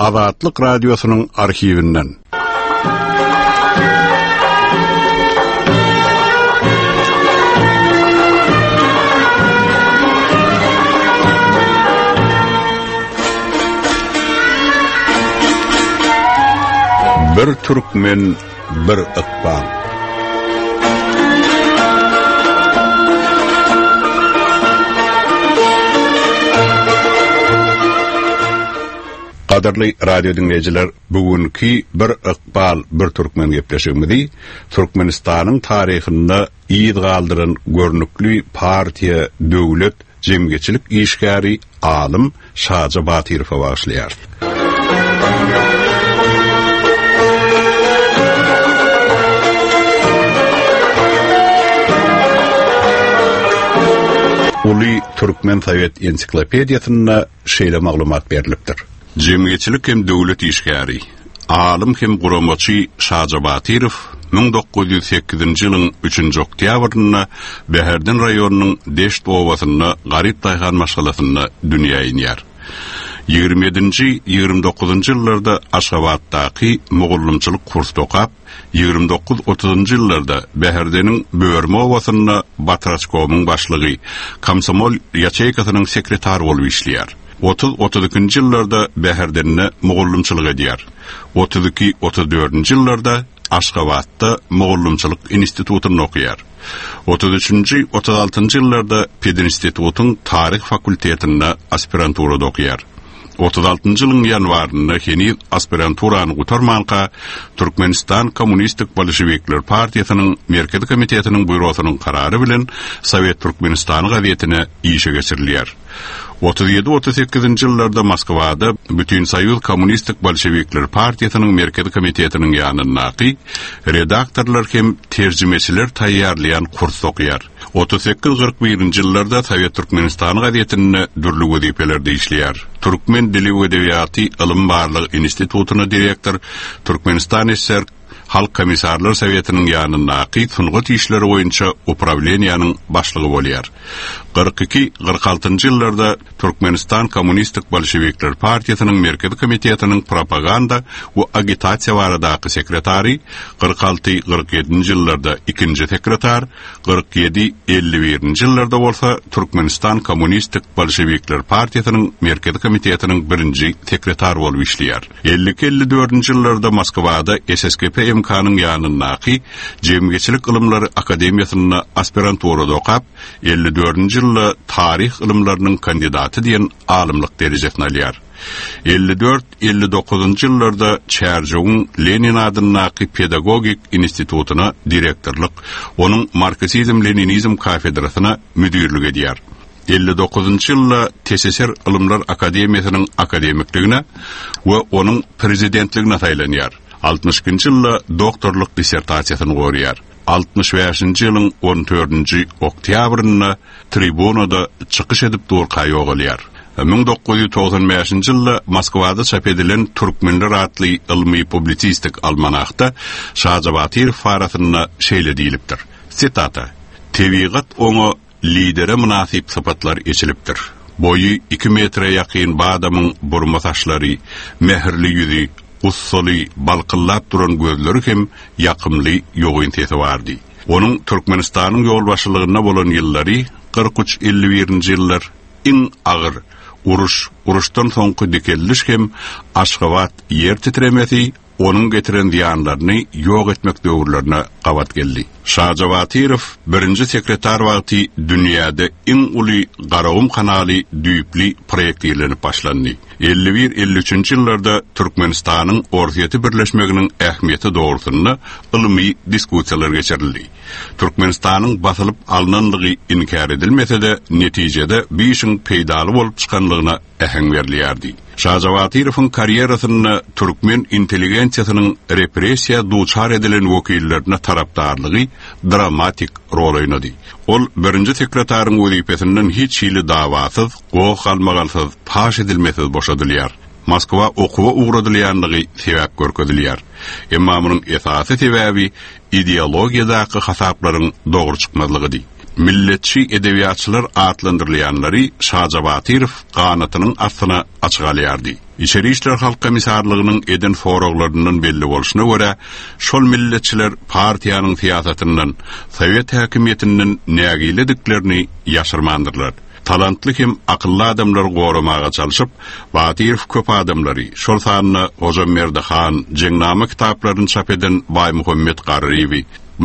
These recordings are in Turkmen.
Azatlyk radiosynyň arhiwinden. Bir Türkmen, bir Iqbal. Qadarly radio dinleyijiler, bugünkü bir Iqbal, bir Türkmen gepleşigimizdi. Türkmenistanyň taryhynda ýyl galdyran görnükli partiýa, döwlet, jemgyçilik işgäri alim Şaja Batyrowa başlaýar. Uli Türkmen Sovet ensiklopediýasyna şeýle maglumat berilipdir. Jemgyçilik hem döwlet işgäri, alim hem guramaçy Şaja Batyrow 1908-nji ýylyň 3-nji oktýabrynda Beherdin raýonunyň Deşt owasyna garyp taýgan maşgalasyna dünýä iner. 27-nji 29-njy ýyllarda Aşgabatdaky mugullamçylyk kursy okap, 29-30-njy ýyllarda Beherdiniň Böwerme owasyna Batraçkownyň başlygy, Komsomol ýaçeykasynyň sekretary bolup işleýär. 30-32-njy ýyllarda Beherdinne mugullamçylyk edýär. 32-34-njy ýyllarda Aşgabatda mugullamçylyk institutuny okuyar. 33-nji 36-njy ýyllarda Peden institutynyň taryh fakultetinde aspiranturada okuyar. 36-njy ýylyň ýanwarynda heni aspiranturany gutarmanka Türkmenistan Kommunistik Bolşewikler Partiýasynyň Merkezi Komitetiniň buýrugynyň karary bilen Sowet Türkmenistany gazetine işe geçirilýär. 37-38-njy ýyllarda Moskwada Bütün Soýuz Kommunistik Bolşewikler Partiýasynyň Merkezi Komitetiniň ýanynaky redaktorlar hem terjimeçiler taýýarlayan kurs okuyar. 38-41-njy ýyllarda Sowet Türkmenistany gazetine dürli wezipelerde işleýär. Türkmen dili we edebiýaty ilim barlygy institutynyň direktor, Türkmenistan SSR Halk Komissarlar Sowetiniň ýanynaky sungat işleri boýunça upravleniýanyň başlygy bolýar. 42-46-njy ýyllarda Türkmenistan Kommunistik Bolşewikler Partiýasynyň Merkezi Komitetiniň propaganda we agitasiýa baradaky sekretary, 46-47-njy ýyllarda ikinji sekretar, 47-51-njy ýyllarda bolsa Türkmenistan Kommunistik Bolşewikler Partiýasynyň Merkezi Komitetiniň birinji sekretary bolup işleýär. 50-54-njy ýyllarda Moskwada SSKP imkanyň ýanynaky Jemgyçilik Ilymlary Akademiýasyna aspiranturada okap, 54-njy ýylda tarih ilimlarynyň kandidaty diýen alimlik derejesini alýar. 54-59-njy ýyllarda Çerjowyň Lenin adynaky pedagogik institutyna direktorluk, onuň Marksizm-Leninizm kafedrasyna müdirlik edýär. 59-njy ýylda TSSR Ilimler Akademiýasynyň akademikligine we onuň prezidentligine taýlanýar. 60-njy ýylda doktorluk dissertasiýasyny gorýar. 65-njy ýylyň 14-nji oktýabrynda tribunada çykyş edip durkaý ogalýar. 1995-njy ýylda Moskwada çap edilen Türkmenler adly ilmi publisistik almanakda Şaja Batyrow farasyna şeýle diýilipdir. Sitata: "Tebigat oňa lidere münasip sapatlar eçilipdir. Boyu 2 metre ýakyn badamyň burma taşlary, mehirli ýüzi, ussuly, balkyllap duran gözleri hem ýakymly ýogyn sesi bardy. Onuň Türkmenistanyň ýolbaşçylygyna bolan ýyllary 43-51-nji ýyllar iň agyr uruşdan soňky dikelliş hem Aşgabat ýer titremesi onuň getiren ziýanlaryny ýok etmek döwürlerine gabat geldi. Şaja Batyrow birinji sekretar wagty dünýäde iň uly garawym kanaly düýpli proýektilenip başlandy. 51-53-nji ýyllarda Türkmenistanyň Orsiýety birleşmeginiň ähmiýeti dogrusyna ilmi diskussiýalar geçirildi. Türkmenistanyň basylyp alnandygy inkar edilmese de netijede bir işin peýdaly bolup çykanlygyna ähem berilýärdi. Şaja Batyrowyň karýerasyna Türkmen intelligensiýasynyň repressiýa duçar edilen wekillerine tarapdarlygy dramatik rol oýnady. Ol birinji sekretaryň wezipesinden hiç ýyly dawasyz, gowuk almagalsyz, paş edilmesiz boşadylýar. Moskwa okuwa uğradylýanlygy sebäp görkezilýär. Emma munyň esasy sebäbi ideologiýadaky hasaplaryň dogry çykmazlygydy. Milletçi edebiýatçylar atlandyrylýanlary Şaja Batyrow ganatynyň astyna açygalýardy. İçeri işler halk komisarlığının eden foroglarının belli bolşuna göre şol milletçiler partiyanın siyasatından, Sovet hakimiyetinin nägilediklerini yaşırmandırlar. Talantlı kim akıllı adamlar gorumaga çalışıp, Batirov köp adamları, şol sanına Hocam Merdahan, Cengname kitaplarını çap eden Bay Muhammed Qarribi,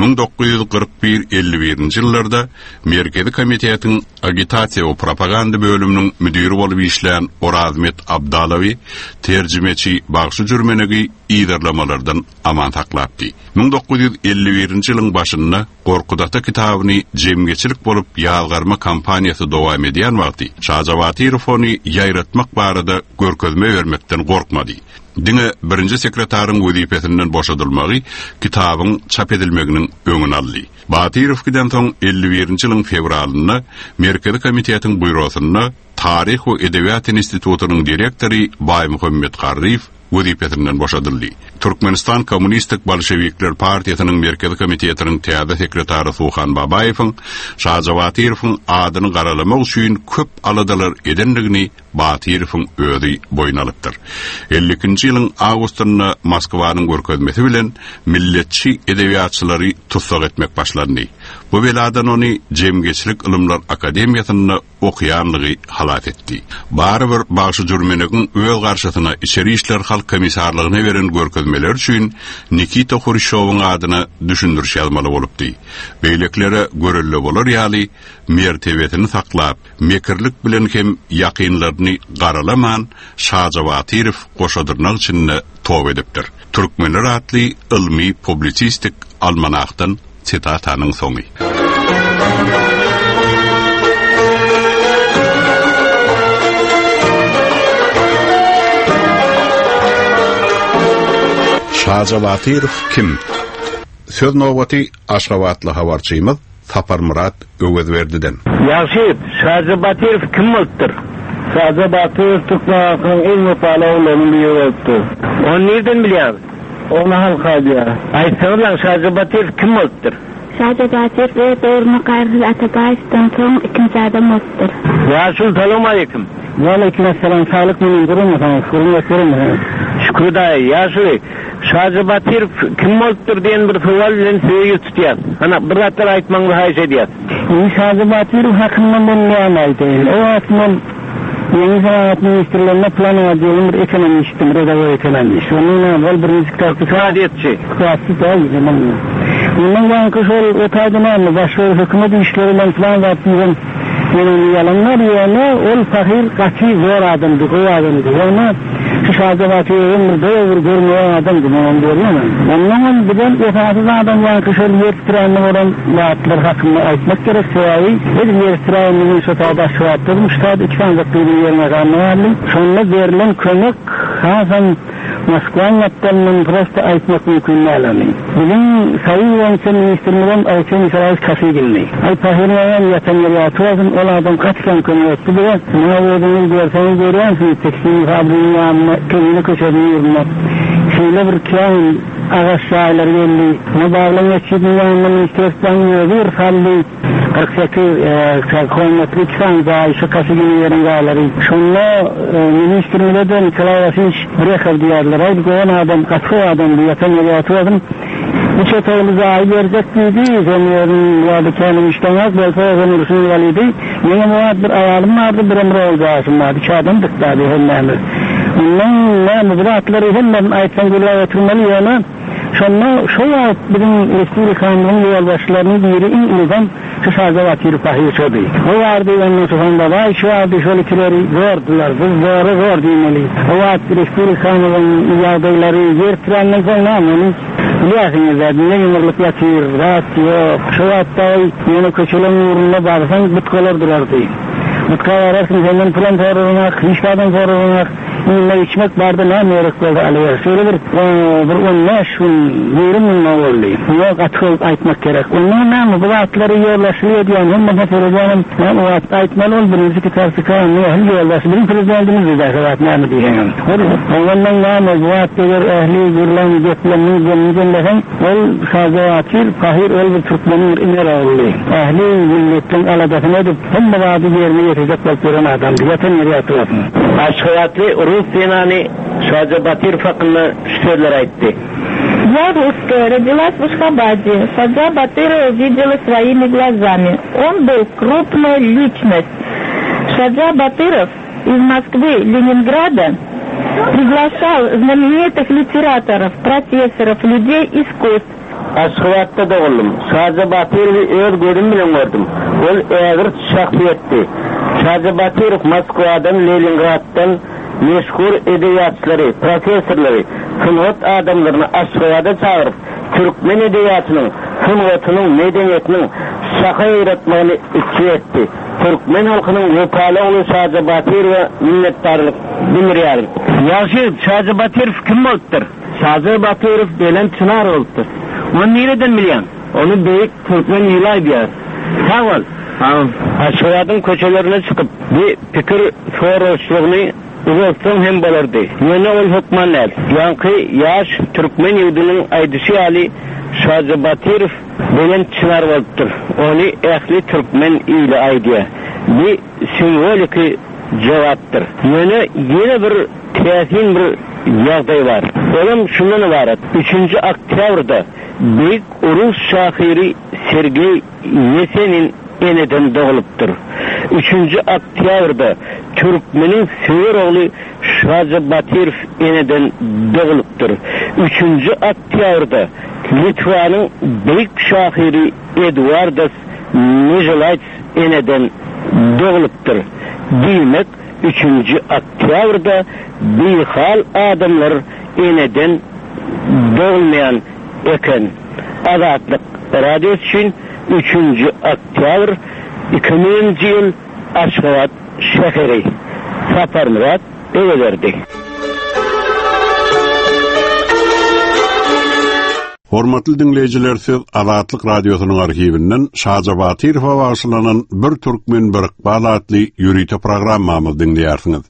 1941-51 yıllarda Merkezi Komitetin Agitasiya ve Propaganda bölümünün müdürü bolup işleyen Orazmet Abdalavi, tercümeçi Bagşı Jürmenegi iýdarlamalardan aman taklapdy. 1951 yılın başında Gorkudata kitabını jemgeçilik bolup ýalgarma kampaniýasy dowam edýän wagty, Şajawatirov ony ýaýratmak barada görkezme bermekden gorkmady. Dine birinci sekretarın wezipesinden boşadylmagy kitabın çap edilmeginin öňüni aldy. Batirov giden soň 51 yılın fevralynda Merkezi Komitetin buýrosyna Tarih we Edebiýat Institutunyň direktori Bay Muhammed Qarriv wezipesinden boşadyldy. Türkmenistan Kommunistik Bolşevikler Partiýasynyň Merkezi Komitetiniň täze sekretary Suhan Babaýewiň Şajawatyrowyň adyny garalamak üçin köp aladalar edenligini Batyrowyň özi boyun alypdyr. 50-nji ýylyň awgustyna Moskwanyň görkezmesi bilen milletçi edebiýatçylary tutsak etmek başlandy. Bu beladan ony Jemgeçilik Ilymlar Akademiýasyna okuýanlygy halat etdi. Barybir Bagşı Jürmenegiň öz garşysyna içeri işler halk komisarlygyna beren görkezmeler üçin Nikita Khrushchev'in adyna düşündürüş ýazmaly bolupdy. Beýleklere görelli bolar ýaly mertebetini saklap, mekirlik bilen hem ýakynlaryny garalaman Şajawatirov goşadyrnak üçin tob edipdir. Türkmenler atly ilmi publisistik almanakdan Citataның soňy. Şajawatirov kim? Söz nowbaty Aşgabatly habarçymyz Sapar Murat Öwezberdiden. Ýaşyp, Şajawatirov kim bolupdyr? Şajawatirov Türkmenistanyň iň mutalawylarynyň biri bolupdy. Onu nerden bilýär? Onu halka diyor. Ayşe'nin Şajawatirov kim oldudur? Şajawatirov ve Doğru Kargıl Atabay'dan son ikinci adam oldudur. Yaşıl selam aleyküm. Aleykümselam. Sağlık münirüm efendim. Şükür dayı. Yaşıl Şajawatirov kim oldudur diyen bir sual bilen söýüp tutýar. Ana bir gatlar aýtmaňy haýş edýär. Şajawatirov hakyndan bilýän o aslında Yeni Zanaat Ministerlerine planı ediyorum bir ekonomistim, redakör ekonomist. Onun evvel bir müzik tartışma adetçi. Kıyaslı da iyi. Bundan yankı şöyle otaydılar, başka hükümet işleriyle plan yaptığım yalanlar yerine ol fakir kaçı zor adamdı, o adamdı. Yani Şajawatyrov'un böyle görmeyen adamdı, ben diyorum. Ondan birden esasız adam yankı şöyle yettirenle olan vaatler hakkında aytmak gerek sevayı. Bir yettirenliğin sotada şu attırmışlar, 2 tane yerine kalmalı. Sonra verilen kömek Hasan Moskva'nın yaptığının prosta aytmak mümkün alamıyor. Bugün Sayın Yönetim Ministerliğinden Ayçen İsrail kası gelmeyi. Ay pahirleyen yatan yeri atıyorsun, o adam kaçken kömek etti bile. Ne olduğunu görseniz görüyorsunuz, tekstil fabriğinin yanına, köyünü köşedini yürümek. Şöyle bir kıyam ağaç şahiler geldi. Ne bağlan geçidin yanında ministerden yürüyor, sallı. 48 kilometre çıkan da şu kası gibi yerin gayları. Şunla ministerliğden Kılavasıç bırakır diyarlar. Haydi koyan adam, katkı adam, yatan yeri atıyordum. Hiç otağımıza ay verecek miydi? Zemiyerin vardı kendim işten az, belki o zemirsin valiydi. Yine muad bir ayalım vardı, bir emre olacağısın vardı. 2 adam dıkladı hemmeğimiz. Bundan ne mıdratları hemmeğim ayetlen gülüye oturmalı yana. Şunla şu vaat bizim Respublikanın yoldaşlarının biri in ilgam Şajawatirov pahiçodu. O vardı onun sonunda vay şu vardı şöylekileri zordular. Bu zor demeli. O vaat Respublikanın yardayları yer trenle koymamanız. Biliyorsunuz ne yumurluk yatır, rahat yok. Şu vaatta yeni köşelerin uğruna bağırsan bitkolar durardı. Bitkolar arasın senden plan sorulamak, işlerden sorulamak. Bununla içmek vardı ne merak oldu alıyor. Şöyle bir 15 gün yerim ne oldu? Yok atıp aytmak gerek. Ondan bu vaatları yollaşılıyor diyen hem de soracağım. O vaat aytmalı ol birinci kitabı kan ne yollaşılıyor. Bizim prezidentimiz de vaat ne diyeyim. Ondan bu vaatlar ehli gürlen getlerini ol Şajawatirov pahir ol bir Türkmenin iner oldu. Ehli milletin aladasını edip hem de vaadi yerine yetecek gören adam. Yatan yeri atıyorsun. Aşkayatlı Rus Senani Шаджа Батиров hakkında şu sözler aytti. Я русская, родилась в Ашхабаде. Шаджа Батырова видела своими глазами. Он был крупная личность. Шаджа Батыров из Москвы, Ленинграда приглашал знаменитых литераторов, профессоров, людей искусств. Aşkıvat'ta doğuldum. Şaджа Batirov'u öz gözüm bilen gördüm. Ol ägir şahsiyetti. Şaджа Батиров Moskvadan, Leningraddan meşhur edebiyatçıları, profesörleri, sınıf adamlarını Aşkıvat'a çağırıp Türkmen edebiyatının, sınıfının, medeniyetinin şaka yaratmağını içi etti. Türkmen halkının vefalı oğlu Şaджа Batirov'a minnettarlık bildirýär. Ýaşy Şaджа Батиров kim bolupdyr? Şaджа Батиров bilen çınar bolupdyr. Onu nereden bilýän? Onu büyük Türkmen ýyly diýär. Sağ ol. Aşgabat'ın köçelerine çıkıp bir pikir soraşlygyny uzatsan hem bolardy. Ýöne ol hukmanlar. Ýanky ýaş Türkmen ýüdüniň aýdyşy ýaly Şaджа Батиров bilen çınar bolupdyr. Onu ähli Türkmen ýyly aýdýar. Bir simbolik jogapdyr. Ýöne ýene bir täsin bir ýagdaý bar. Olam şundan ibaret. 3. oktýabrda büyük Rus şahyry Sergey Yesenin eneden doğulupdyr. 3. oktýabrda Türkmenin Söwer ogly Şaджа Батиров eneden doğulupdyr. 3. oktýabrda Litvanyň büyük şahyry Edvardas Nijelaits eneden doğulupdyr. Diýmek 3. oktýabrda bir hal adamlar eneden doğulmayan eken. Azatlyk radiosu üçin 3. oktýabr 2000-nji ýyl Aşgabat şäheri. Sapar Murat öwederdi. Hormatly dinleyijiler, siz Azatlyk radiosynyň arhiwinden Şaджа Batirowa bagşlanan Bir Türkmen Bir Ikbal adly ýürüýte programmamyzy dinleýärsiňiz.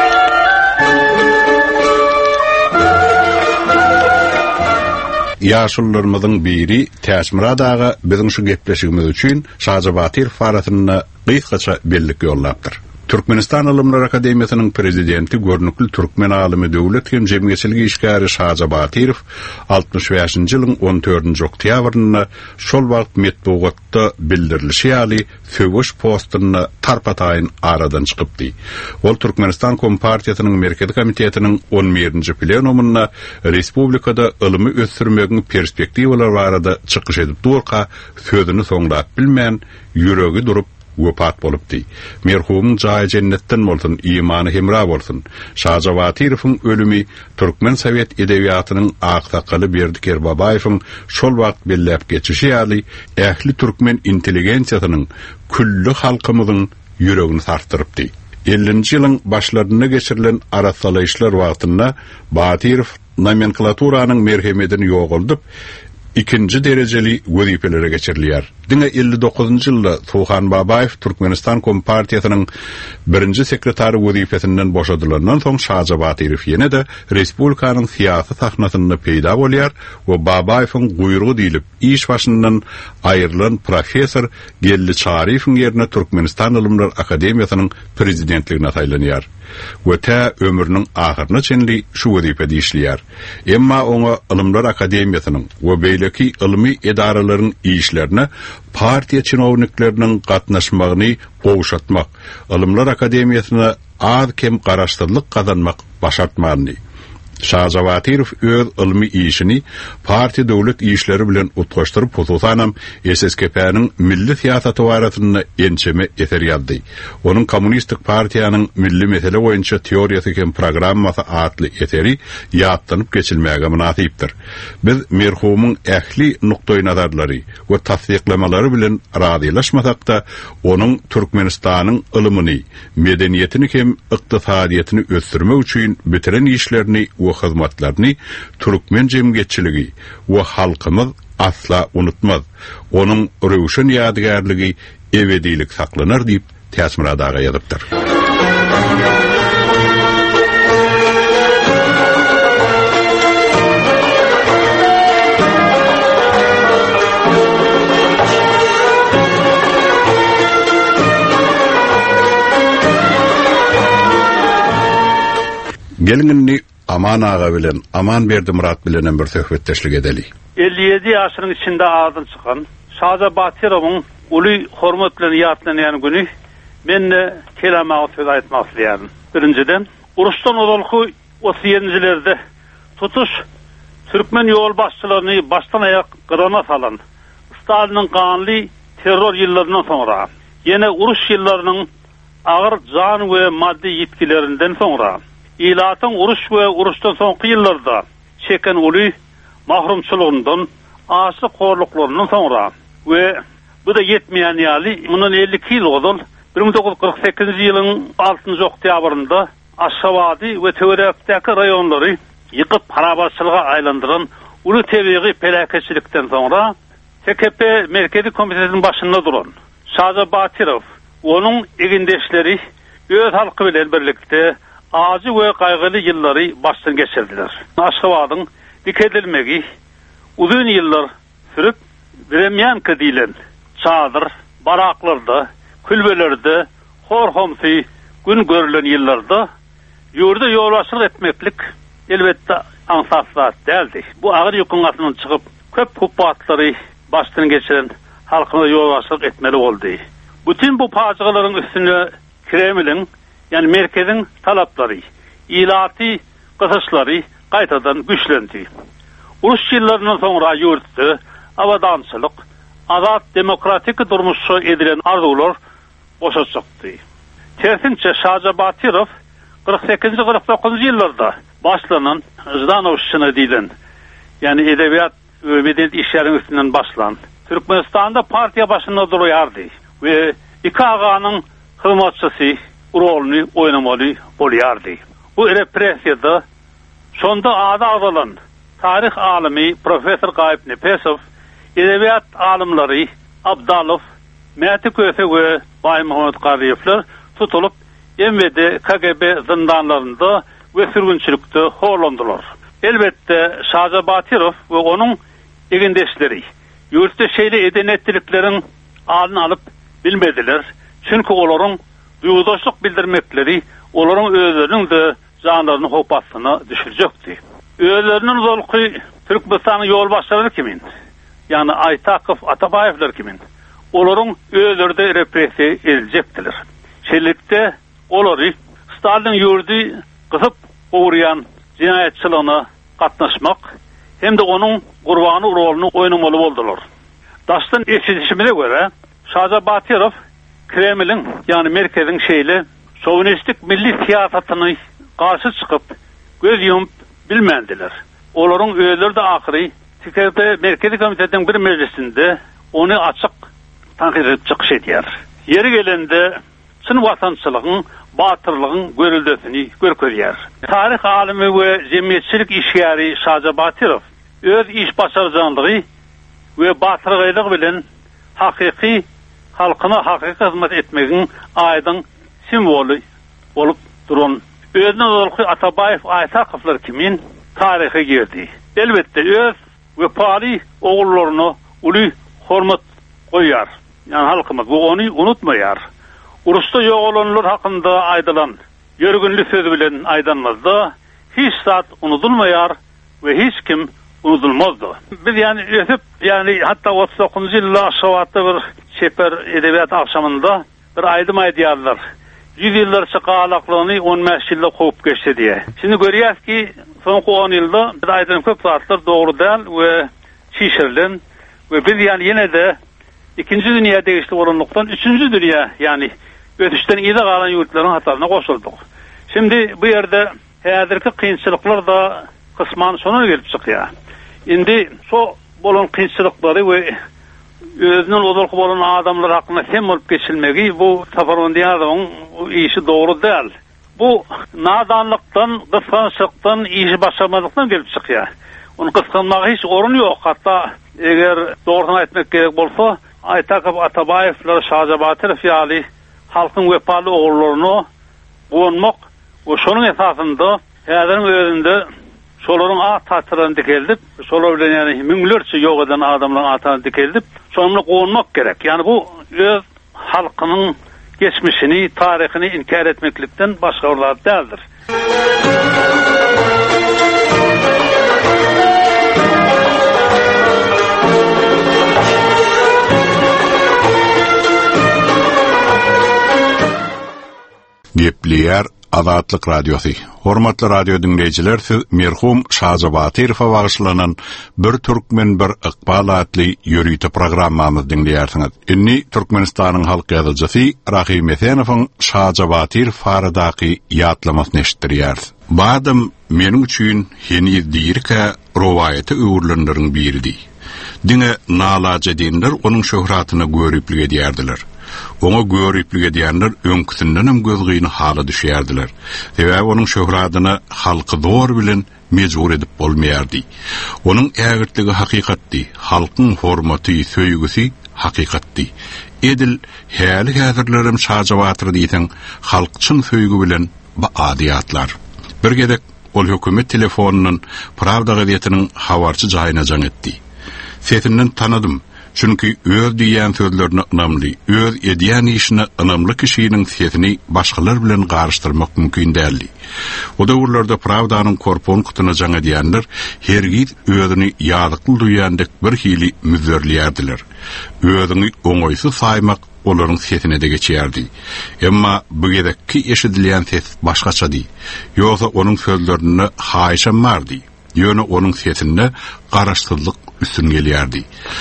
Ýaşullarymyzyň biri Täşmira daga biziň şu gepleşigimiz üçin Şaджа Batirow baratyna gysgaça bellik ýollapdyr. Türkmenistan Alymlar Akademiýasynyň prezidenti, görnükli Türkmen alymy, döwlet hem jemgyýetçilik işgäri Şaджа Batirow 65-nji ýylyň 14-nji oktýabryna şol wagt metbuatda bildirilişi ýaly Söwüş postuny tarpataýyn aradan çykypdy. Ol Türkmenistan Kompartiýasynyň Merkezi Komitetiniň 11-nji plenumuna respublikada ılımy ösdürmegiň perspektiwalar barada çykyş edip durka sözüni soňlap bilmän ýüregi durup wefat bolupdy. Merhumyň jaý jennetden bolsun, imany hemra bolsun. Şaджа Batirowyň ölümi Türkmen Sowet edebiýatynyň aksakaly Berdik Erbabaýewiň şol wagt belläp geçişi ýaly ähli Türkmen intelligensiýasynyň külli halkymyzyň ýüregini sartyrypdy. 50-nji ýylyň başlaryna geçirilen arasalaýyşlar wagtynda Batirow nomenklaturanyň merhemetini ýogaldyp, ikinci dereceli wezipelere geçirilýär. Diňe 59-njy ýylda Suhan Babaýew Türkmenistan Kompartiýasynyň 1-nji sekretary wezipesinden boşadylandan soň Şaджа Batirow ýene de respublikanyň syýasy sahnasyna peýda bolýar we Babaýewiň guýrugy diýilip iş başyndan aýrylan professor Gelli Çarifowyň ýerine Türkmenistan Alymlar Akademiýasynyň prezidentligine taýlanýar. We tä ömrüniň ahyryna çenli şu wezipede işleýär. Emma oňa Alymlar Akademiýasynyň we beýleki ilmi edaralaryň işlerine partiýa çynownikleriniň gatnaşmagyny gowşatmak, Alymlar Akademiýasyna az kem garaşdyrlyk kazanmak başartmagyny. Şaджа Batirow öz ilmi işini partiýa döwlet işleri bilen utgaşdyryp, hususanam SSKP'niň milli siýasaty baratyna ençeme eser ýazdy. Onun Kommunistik partiýanyň milli mesele boýunça teoriýasy hem programmasy adly eseri ýatdanyp geçilmäge münasipdir. Biz merhumyň ähli nukdaý nazarlary we tasdiklemalary bilen razylaşmasak da onuň Türkmenistanyň ilmini, medeniýetini hem ykdysadyýetini ösdürmek üçin bitiren işlerini we hyzmatlaryny Türkmen jemgyýetçiligi we halkymyz asla unutmaz. Onuň röwşen ýadygärligi ebedilik saklanar diýip Täşmira daga ýazypdyr. Gelingini Aman ağa bilen, Aman Berdi Murat bilen bir söhbetdeşlik edeli. 57 yaşının içinde ağzın çıkan Şaza Batirov'un uly hormatlaryny ýatlanýan güni menne kelama söz aýtmak isleýärdim. Birinciden, uruşdan odalky 37-lerde tutuş Türkmen ýol başçylaryny baştan aýak gyrana salan Stalinin kanly terror ýyllarynyň soňra, ýene uruş ýyllarynyň ağır can we maddi ýetkilerinden soňra, ilatyň uruş we uruşdan soňky ýyllarda çeken uly mahrumçylygyndan, aşy horluklarynyň soňra we bu da yetmeýän ýaly, mundan 52 ýyl odal 1948 ýylyň 6-njy oktýabrynda Aşgabatdy we Töwerepdäki raýonlary ýykyp harabatçylyga aýlandyran uly tebigy pelaketçilikden soňra TKP Merkezi Komitetiniň başynda duran Şaza Batirov, onun egindeşleri öz halky bilen birlikde acı we gaýgyly ýyllary başdan geçirdiler. Aşgabatyň dikedilmegi uzun ýyllar sürüp Vremyanka diýilen çadır, baraklarda, külbelerde, horhomsy gün görülen ýyllarda ýurda ýolbaşçylyk etmeklik elbetde ansaslat däldi. Bu agyr ýükün atynyň çykyp köp hukumatlary başdan geçiren halkyna ýolbaşçylyk etmeli boldy. Bütün bu paçyklaryň üstüne Kremlin, yani merkezin talaplary, ilaty gysyşlary gaýtadan güçlendi. Uruş ýyllarynyň soňra ýurtda awadançylyk, azat demokratik durmuşa edilen arzular boşa çykdy. Tersinçe Şaza Batirov 48-49 ýyllarda başlanan Zdanovşyna diýilen, yani edebiyat we medeniyet işleriň üstünden başlan Türkmenistanda partiýa başynda durýardy we iki aganyň hyzmatçysy roluny oýnamaly bolýardy. Bu repressiýada şonda ada azalan tarih alimi Profesor Gaýip Nepesov, edebiyat alimleri Abdalov, Mehdi Köse we Bay Muhammed Qaryevler tutulup MVD KGB zindanlarında ve sürgünçülükte horlandılar. Elbette Şaza Batirov ve onun egindeşleri yurtta şeýle edenetliklerin alını alıp bilmediler. Çünkü olaryň duýgudaşlyk bildirmekleri olaryň özleriniň de janlaryny hopasyna düşürjekdi. Özleriniň zolky Türkmenistanyň ýolbaşçylary kimin? Yani Aytakov, Atabayevler kimin? Olaryň özleri de repressiýa ediljekdiler. Şeýlelikde olary Stalin ýurdy gysyp owrayan jinaýatçylygyna gatnaşmak hem de onun gurbany rolunu oýnamaly boldular. Daşdan eşidişime göre Şaza Batirov Kremlin, yani merkezin şeýle şovinistik milli siýasatyny garşy çykyp göz ýumyp bilmendiler. Olaryň özleri de ahyry TKP Merkezi Komitetiň bir meclisinde onu açyk tanqid edip çykyş edýär. Yeri gelende çyn watançylygyň, batyrlygyň görüldesini görkezýär. Tarih alimi we jemgyýetçilik işgäri Şaza Batirov öz iş başarjanlygy we batyrlygyny bilen hakyky halkyna hakyky hyzmat etmegiň aýdyň simwolu bolup duran özüne olky Atabayev, Aytakovlar kimin tarihe girdi. Elbette öz we pari oğullaryny uly hormat goýar. Yani halkymyz bu onu unutmaýar. Urusda ýogalanlar hakynda aýdylan ýörgünli söz bilen aýdanmazda hiç zat unutulmaýar we hiç kim unutulmazdy. Biz yani ösüp, yani hatta 39-njy ýylda Aşgabatda bir şeper edebiyat akşamında bir aýdym aýdýarlar. 100 ýyllar çykalaklaryny 15 ýylda goýup geçdi diýe. Şimdi görýäs ki soňky 10 ýylda biz aýdan köp zatlar dogry däl we şişirilen we biz yani ýene de ikinci dünya değişti olanlıktan üçüncü dünya, yani ötüşten iyide kalan yurtların hatarına koşulduk. Şimdi bu yerde häzirki kıyınçılıklar da kısman sonuna gelip çıkıyor. Indi so bolan kıyınçılıkları ve özünün odalkı bolan adamlar hakkında sem olup geçilmegi bu Safarondiyadığın işi doğru değil. Bu nadanlıktan, kıskançlıktan, işi başarmadıktan gelip çıkıyor. Onu kıskanmağa hiç orun yok. Hatta eğer doğrudan etmek gerek bolsa Aytakov, Atabayevler, Şaza Batirov ýaly halkyň wepaly oğullaryny goýmak we şonuň esasynda häziriň özünde şolaryň at tatyryny dikeldip, şolar bilen ýani müňlerçe ýok eden adamlaryň atany dikeldip, şonu goýmak gerek. Yani bu öz halkynyň geçmişini, tarihini inkar etmeklikten başka orlar değildir. Gepliyer Azatlyk Radiosu. Hormatly radio dinleyijiler, siz merhum Şaza Batyrowa bagyşlanan bir türkmen bir ykbal adly ýörüýte programmamyzy dinleýärsiňiz. Inni Türkmenistanyň halk ýazgysy Rahim Efendowyň Şaza Batyr faradaky ýatlamasyny eşitdirýär. Badam meniň üçin heni diýirkä rowayaty öwürlenleriň biridi. Dine nalaja diýenler onuň şöhratyny görüplik edýärdiler. Ona görüplik edýänler öňküsinden hem gözgyny hala düşýärdiler. Sebäbi onuň şöhratyny halky zor bilen mejbur edip bolmaýardy. Onuň ägirtligi hakykatdy, halkyň hormaty, söýgüsi hakykatdy. Edil häli häzirlerim Şaja Batyr diýsen, halk çyn söýgü bilen adiýatlar. Bir gedek ol hökümet telefonunyň Pravda gazetynyň habarçy jaýyna jan etdi. Sesinden tanıdım. Çünkü öz diýen sözlerine ynamly, öz edýän işine ynamly kişiniň sesini başgalar bilen garşdyrmak mümkin däldi. O döwürlerde Pravdanyň korpon kutyna jan edýänler hergiz özüni ýazykly duýandek bir hili müzörlýärdiler. Özüni oňoýsy saýmak olaryň sesine de geçýärdi. Emma bu gedekki eşidilýän ses başgaçady. Ýogsa onuň sözlerini haýşamardy. Ýöne onuň sesinde garaşsyzlyk üstün gelýärdi.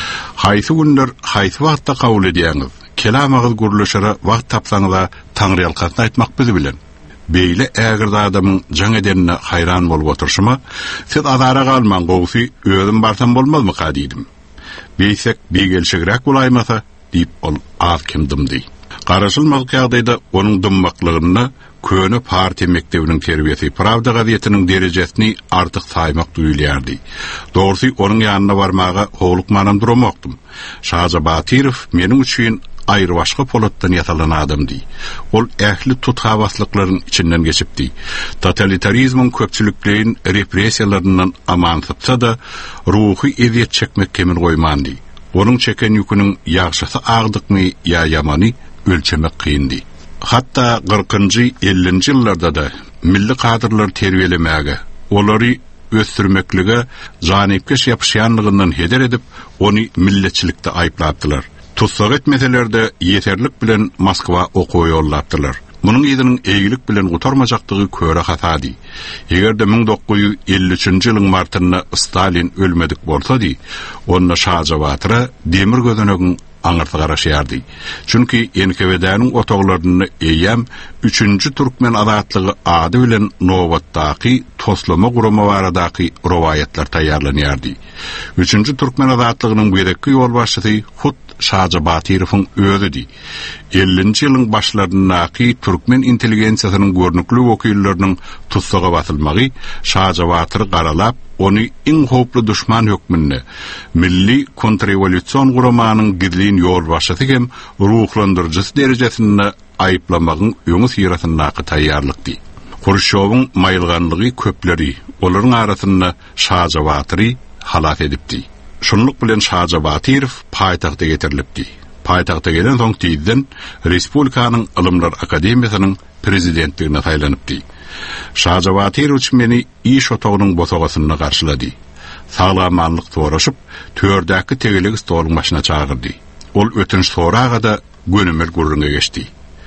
Haýsy günler, haýsy wagtda kabul edýäňiz, kelamagyz gurulşara wagt tapsaňyz taňry ýalkasyny aýtmak bizi bilen. Beýle ägirde adamyň jan edenine haýran bolup oturşyma, siz azara galman gowsy özüm barsam bolmazmy diýdim. Beýsek beýgelşigrek bolaýmasa diýip ol az kimdimdi. Garaşylmagy ýagdaýda onuň dymmaklygyny köne parti mektebiniň terbiýesi Pravda gazetynyň derejesini artyk saýmak duýulýardy. Dogrusu onuň ýanyna barmaga howluk manam duramokdum. Şaza Batyrow meniň üçin aýry başga polatdan ýatalan adamdy. Ol ähli tuthawaslaryň içinden geçipdi. Totalitarizmiň köpçülikliğin repressiýalaryndan amansypsa da ruhy eziýet çekmek kemin goýmandy. Onuň çeken ýüküniň ýagşysy agdykmy ýa ýamany ölçemek kyndy. Hatta 40-njy 50-nji ýyllarda da milli kadrlar terbiýelemäge, olary ösdürmeklige janipke ýapyşýanlygyndan heder edip, ony milletçilikde aýplapdylar. Tutsak etmeselerde yeterlik bilen Moskwa okuwy ýollapdylar. Munyň ýeriniň eýgilik bilen gutarmajakdygy köre hasady. Egerde 1953-nji ýylyň martyna Stalin ölmedik bolsady, onda Şaja Batyra demir gözenegiň aňyrty garaşýardy. Çünki NKVD-niň otoglaryny eýem 3-nji türkmen azatlygy ady bilen nowatdaky toslama gurama baradaky rowayatlar taýýarlanýardy. 3-nji türkmen azatlygynyň berekli ýol başçysy hut Şaja Batyrowyň özüdi. 50-nji ýylyň başlaryndaky türkmen intelligensiýasynyň görnükli wekilleriniň tutsaga basylmagy Şaja Batyr garalap ony iň howply düşman hökmünde milli kontrrevolýusiýon guramanyň gizlin ýol başçysy hem ruhlandyrjysy derejesinde aýplamagyň öňü siratynaky taýýarlykdy. Khrushchewň maýylganlygy köpleri, olaryň arasynda Şaja Batyry halak edipdi. Şunluk bilen Şaja Batyrow paýtagta getirilipdi. Paýtagta gelen soň tiýden Respublikanyň Ilymlar Akademiýasynyň prezidentligine saýlanypdy. Şaja Batyrow meni iş otagynyň bosagasyna garşylady. Saglamanlyk soraşyp, tördäki tegelik stoluň başyna çağırdy. Ol ötünç soraga da gönümel gurrunga geçdi.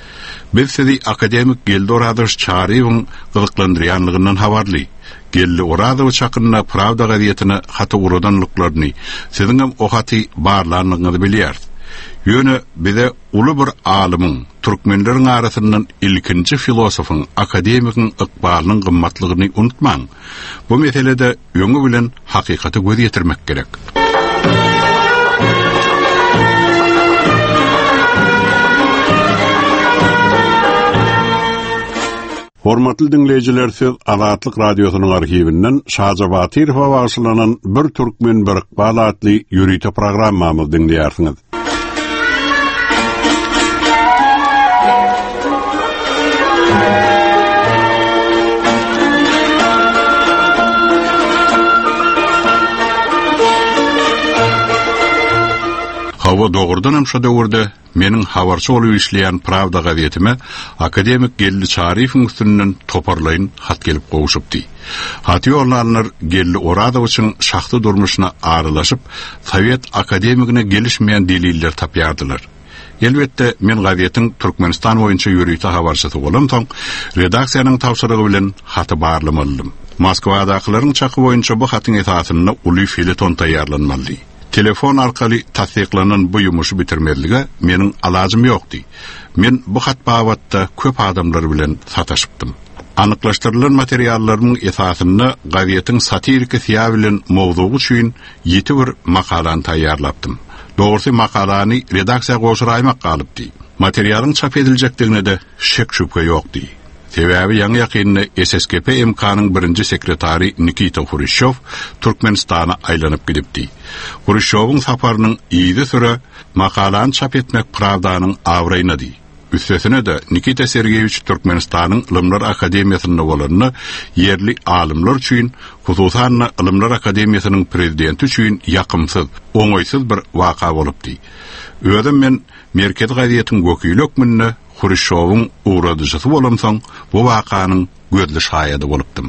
Biz sizi akademik Geldi Oradoviç Çarywyň gyzyklandyrýanlygyndan habarly. Geldi Oradoviç hakkynda Pravda gazetyny hata urudanlyklaryny, siziň hem o haty barlanlygyňyzy bilýär. Ýöne bize uly bir alymyň, türkmenleriň arasyndan ilkinji filosofyň, akademikiň ykbalynyň gymmatlygyny unutmaň. Bu meselede öňü bilen hakykaty göz ýetirmek gerek. Hormatly dinleyijiler, siz Azatlyk Radiosynyň arhiwinden Şaja Batyrowa bagyşlanan bir türkmen bir ykbal adly ýörüýte programmamyzy dinleýärsiňiz. O doğrudan şu döwürde meniň habarçy bolup işleýän Pravda gazetime akademik Gelli Çarifin üstünden toparlayın hat gelip gowuşupdy. Hat ýollanlar Gelli Oradow üçin şahty durmuşyna aralaşyp, Sowet akademigine gelişmeýän deliller tapýardylar. Elbette men gazetin Türkmenistan boýunça ýürüýte habarçysy bolam soň redaksiýanyň tawsirygy bilen haty barlamalydym. Moskwadakylaryň çaky boýunça bu hatyň esasyny uly feleton taýýarlanmaly. Telefon arkaly tasdiklanan bu ýumuşy bitirmelige meniň alajym ýokdy. Men bu hat babatda köp adamlar bilen sataşypdym. Anyklaşdyrylan materiallaryň esasyny gazetin satirik ýa bilen mowzugy üçin 7 bir makalan taýýarlapdym. Doğrusu makalany redaksiýa goşuraýmak galypdy. Materialyň çap ediljekdigine de şek şüphe ýokdy. Sebäbi ýaňy ýakyny SSKP MK'nyň birinji sekretary Nikita Khrushchev Türkmenistana aýlanyp gidipdi. Khrushchew'un saparynyň ýygy süre makalany çap etmek Pravdanyň awraýnady. Üstesine de Nikita Sergeyevich Türkmenistanyň Ilmlar Akademiýasyna bolanyny yerli alimler üçin, hususan Ilmlar Akademiýasynyň prezidenti üçin ýakymsyz, oňoýsyz bir waka bolupdy. Özüm men Merkez gazetiniň wekillikmini Khrushchew'un uğradyjysy bolamsoň, bu wakanyň gözli şahydy bolupdym.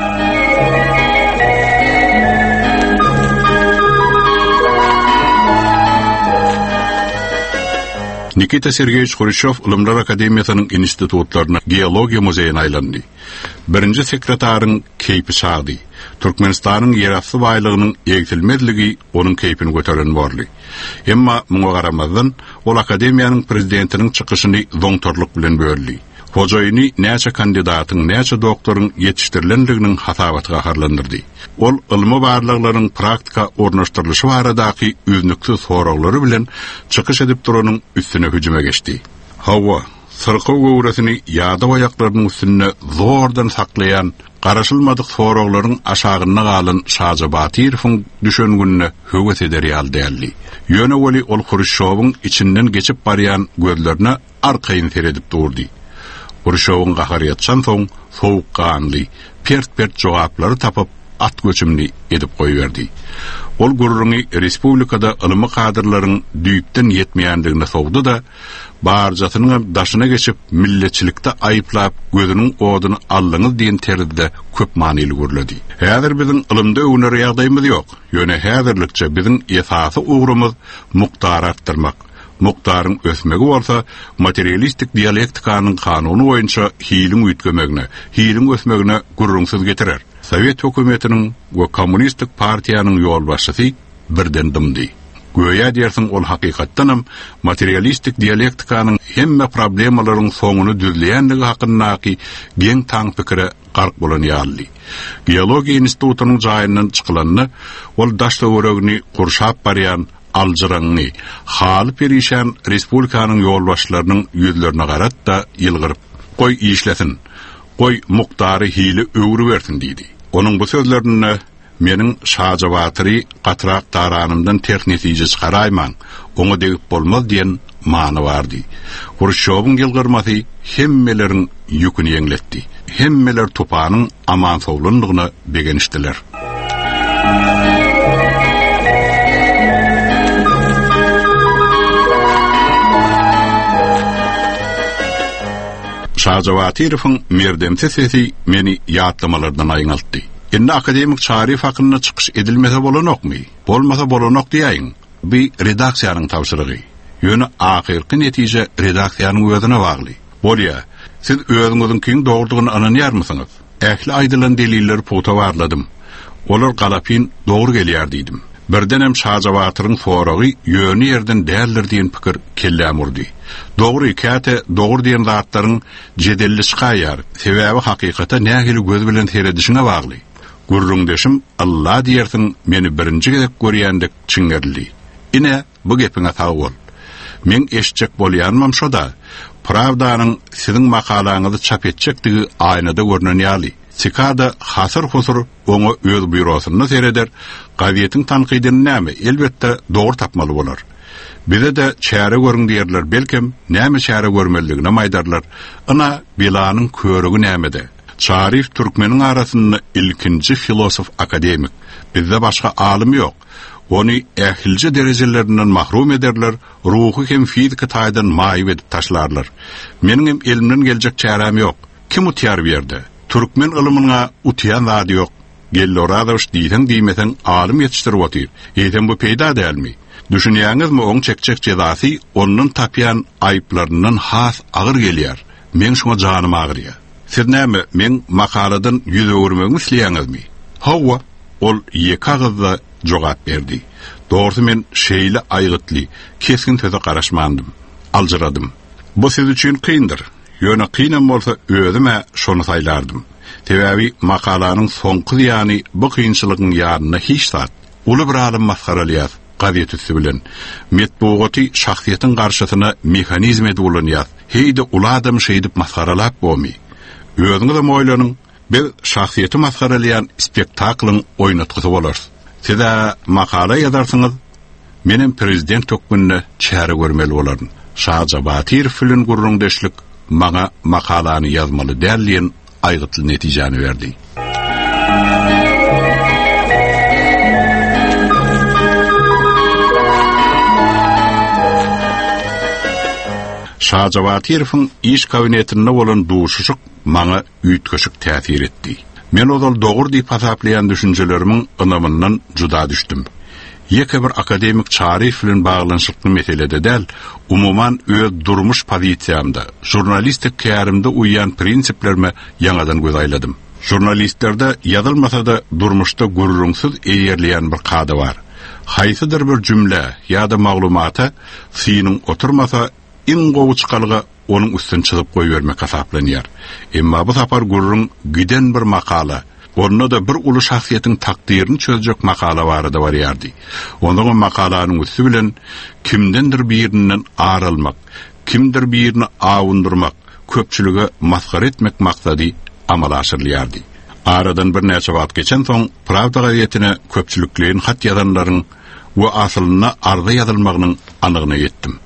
Nikita Sergeyevich Khrushchev Ilmlar Akademiýasynyň institutlaryna geologiýa muzeýine aýlandy. Birinji sekretaryň keýpi çagdy. Türkmenistanyň ýerasty baýlygynyň ýetilmezligi onuň keýpini götüren boldy. Emma muňa garamazdan ol akademiýanyň prezidentiniň çykyşyny zoňtorluk bilen böldi. Hojaýyny näçe kandidatyň, näçe doktoryň ýetişdirilenliginiň hasabatyga harlandyrdy. Ol ilmi barlyklaryň praktika ornaşdyrylyşy baradaky üznüksiz soraglary bilen çykyş edip duranyň üstüne hüjüme geçdi. Hawa sırqaw gowrasyny ýada aýaklarynyň üstüne zordan saklayan, garaşylmadyk soraklaryň aşagyna galan Şaja Batirowyň düşüngünine höwet eder ýaldy. Ýöne weli ol Khrushchew'un içinden geçip barýan gözlerine arkaýyn seredip durdy. Khrushchew'un gaharyatçan soň sowukkanly, pert jogaplary tapyp at göçümni edip goýberdi. Ol gurruny respublikada ılmy kadrlaryň düýpden ýetmeýändigine sowdy da barjasynyň daşyna geçip milletçilikde aýyplap gözüniň oduny allyňyz diýen terde köp manyly görledi. Häzir biziň ilmde öňür ýagdaýymyz ýok. Ýöne häzirlikçe biziň esasy ugrumyz mukdary artdyrmak. Mukdaryň ösmegi bolsa materialistik dialektikaның kanuny boýunça hiýliň üýtgemegine, hiýliň ösmegine gurrunsyz getirer. Sowet hökümetiniň we kommunistik partiýanyň ýolbaşçysy birden dymdy. Göýe diýersiň ol hakykatdanam materialistik dialektikaның hemme problemalaryň soňuny düzleýänligi hakyndaky geň taň pikire gark bolan ýaly. Geologiýa institutynyň jaýyndan çykylanyny ol daşda öregini kurşap barýan alжыраňy, haly perişan respublikanyň ýolbaşçylarynyň ýüzlerine garat da ýylgyryp, "Goý işlesin, goý mukdary hili öwrü bersin" diýdi. Onuň bu sözlerini meniň Şaja Batyry gatrak daranymdan ters netije çykaraýman, oňa degip bolmaz diýen many bardy. Khrushchew'un ýylgyrmasy hemmeleriň ýüküni ýeňletdi. Hemmeler topanyň aman sowlundygyna begenişdiler. Şaja Batirowyň merdemsi sesi meni ýatlamalardan aýňaltdy. Indi akademik çarif hakyna çykyş edilmese bolanokmy? Bolmasa bolanok diýäň. Bu redaksiýanyň tawsirygy. Ýöne ahirki netije redaksiýanyň özüne bagly. Bolýa, siz özüňiziň kiň dogrudygyny ananýarmysyňyz? Ähli aýdylan deliller pota barladym. Olar galapyn dogry gelýär diýdim. Birdenem Şaja Batyryň soragy ýöni ýerden däldir diýen pikir kellem urdy. Dogry käte dogry diýen zatlaryň jedelli çykaýar. Sebäbi hakykata nähili göz bilen seredişine bagly. Gurrundeşim Allah diýersiň meni birinji gezek görýändik çiňerli. Ine bu gepiňe sag bol. Men eşitjek bolýanmam şoda. Pravdanyň siziň makalaňyzy çap etjekdigi aýnada görnen ýaly. Sikada hasır husur oňa öz bürosyny sereder, gazetin tanqidini näme elbetde dogry tapmaly bolar. Bize de çäre görüň diýerler, belkem näme çäre görmelligine maýdarlar. Ana bilanyň körügi nämede? Çarif türkmeniň arasynda ilkinji filosof akademik. Bizde başga alim ýok. onu ähilce derejelerinden mahrum ederler, ruhu hem fiziki taýdan maýyp edip taşlarlar. Meniň elimden geljek çärem ýok. Kim utýar berdi? Türkmen ilmiňe utýan zady ýok. Gelloradaş diýsen diýmesen alim ýetişdirip otyr. Eýtem bu peýda dälmi? Düşünýäňizmi oň çekçek jezasy onuň tapýan aýyplarynyň has agyr gelýär. Men şoňa janym agyrýar. Siz näme men makaladan ýüze öwürmeňi isleýäňizmi? Hawa ol ýekagızda jogap berdi. Doğrusu men şeýle aýgytly, keskin töze garaşmandym. Aljyradym. Bu siz üçin kyndyr. Ýöne kynam bolsa özüme şonu saýlardym. Tebabi makalanyň soňky ýany bu kynçylygyň ýanyna hiç sat. Uly bir alim maskaralýar. Gazetesi bilen metbuaty şahsiýetiň garşysyna mehanizm edip ulanýar. Heýde uladym şeýdip maskaralap bolmy. Özüňiz de moýlanyň, bir şahsiýeti maskaralayan spektaklyň oýnatgysy bolar. Size makala ýazarsyňyz, menin prezident tökmünne çäre görmeli bolaryn. Şaja Batir filin gurrundeşlik maňa makalany ýazmaly däldiýen aýgytly netijany berdi. Şaja Batirowyň iş kabinetinde bolan duşuşyk maňa üýtgeşik täsir etdi. Men ozal dogry diýip hasaplayan düşünjelerimiň ynamyndan juda düşdüm. Ýeke bir akademik çarif bilen baglanşykly meselede däl, umuman öz durmuş pozisiýamda, jurnalistik kärimde uýan prinsiplerime ýangadan göz aýladym. Jurnalistlerde ýazylmasa da durmuşda gurrunsyz eýerleýän bir kady bar. Haýsydyr bir jümle ýa-da maglumata synyň oturmasa in goýçykalygy onun üstün çyzyp goýbermek hasaplanýar. Emma bu sapar gurrun giden bir makala, onda da bir uly şahsiýetiň takdirini çözjek makala barada barýardy. Onuň makalanyň üstü bilen kimdendir birinden aralmak, kimdir birini awundurmak, köpçülüge maskar etmek maksady amala aşyrylýardy. Aradan bir näçe wagt geçen soň Pravda gazetine köpçülüklerin hat ýazanlaryň we asylyna arda ýazylmagynyň anygyna ýetdim.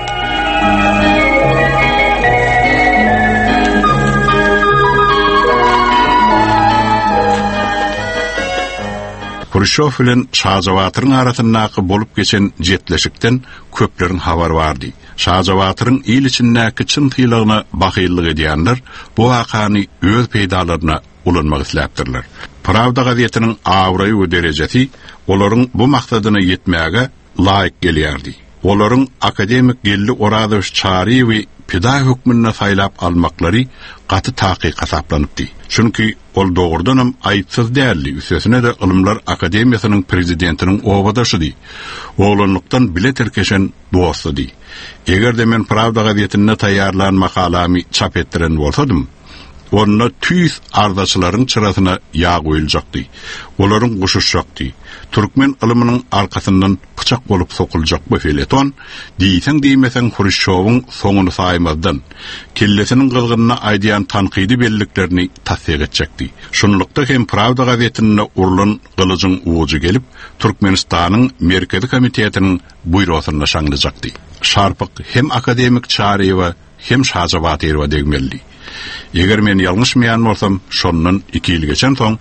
Khrushchev bilen Şajawatyryň arasyndaky bolup geçen jetleşikden köpleriň habar bardy. Şajawatyryň il içindäki çyn tyýlygyna bahyllyk edýänler bu wakany öz peýdalaryna ulanmak isläpdirler. Pravda gazetiniň awraý we derejesi olaryň bu maksadyna ýetmäge laýyk gelýärdi. Olaryň akademik gelli oradyş çary we pida hükmünne saylap almaklary gaty taqiq hasaplanypdy. Çünki ol dogurdanam aýtsyz däldi. Üstesine de Ilmlar Akademiýasynyň prezidentiniň obadaşydy. Oğlanlykdan bile terkeşen dostady. Eger de men Pravda gazetine taýýarlan makalamy çap etdiren bolsadym, onda tüýs ardaçylaryň çyrasyna ýağ goýuljakdy. Olaryň goşuşjakdy. Türkmen ilminiň arkasyndan bıçak bolup sokuljak bu feleton, diýsen diýmesen Khrushchewyň soňuny saýmazdan, kellesiniň gylgynyna aýdýan tanqidi belliklerini tasdiq etjekdi. Şunlukda hem Pravda gazetine urulan gylyjyň uwuju gelip, Türkmenistanyň Merkezi Komitetiniň buýrosyna şaňlajakdy. Şarpyk hem akademik çary we hem Şaja Batirowa degmeldi. Eger men ýalňyşmaýan bolsam, şondan 2 ýyl geçen soň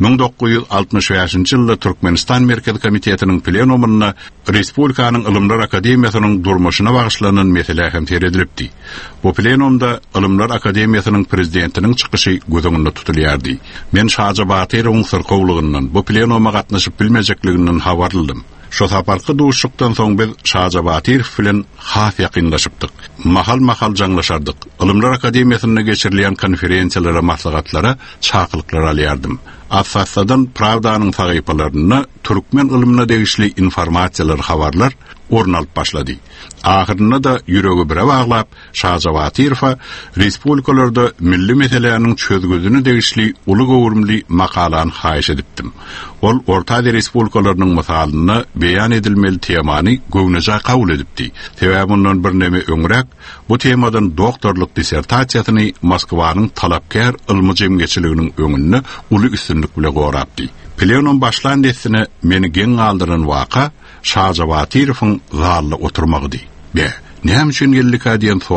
1965-nji ýylda Türkmenistan Merkezi Komitetiniň plenumuna Respublikanyň Ilmlar Akademiýasynyň durmuşyna bagyşlanan mesele hem teredilipdi. Bu plenumda Ilmlar Akademiýasynyň prezidentiniň çykyşy gözüňde tutulýardy. Men Şaja Batirowyň syrkowlygyndan bu plenuma gatnaşyp bilmejekliginden habarlydym. Şo saparky duşukdan soň biz Şaja Batirow bilen has ýakynlaşypdyk. Mahal jaňlaşardyk. Ilmlar Akademiýasyna geçirilýän konferensiýalara, maslahatlara, çakylyklar alýardym. Assasadan Pravdanyň sahypalaryna türkmen ilmine degişli informasiýalar, habarlar ornalyp başlady. Ahyrynda da ýüregi bire baglap Şaja Batirowa respublikalarda milli meseleleriň çözgüzüne degişli uly gowurumly makalany haýyş edipdim. Ol Orta Aziýa respublikalarynyň misalyny beýan edilmeli temany göwnüje kabul edipdi. Sebäbinden bir neme öňrek bu temadan doktorluk dissertasiýasyny Moskwanyň talapkar ilmi jemgyçiliginiň öňünde uly üstünlük bilen gorapdy. Plenum başlandysine meni geň aldyran waka Şaja Batirowyň zalda oturmagydy. Näme üçin geldik diýen soraw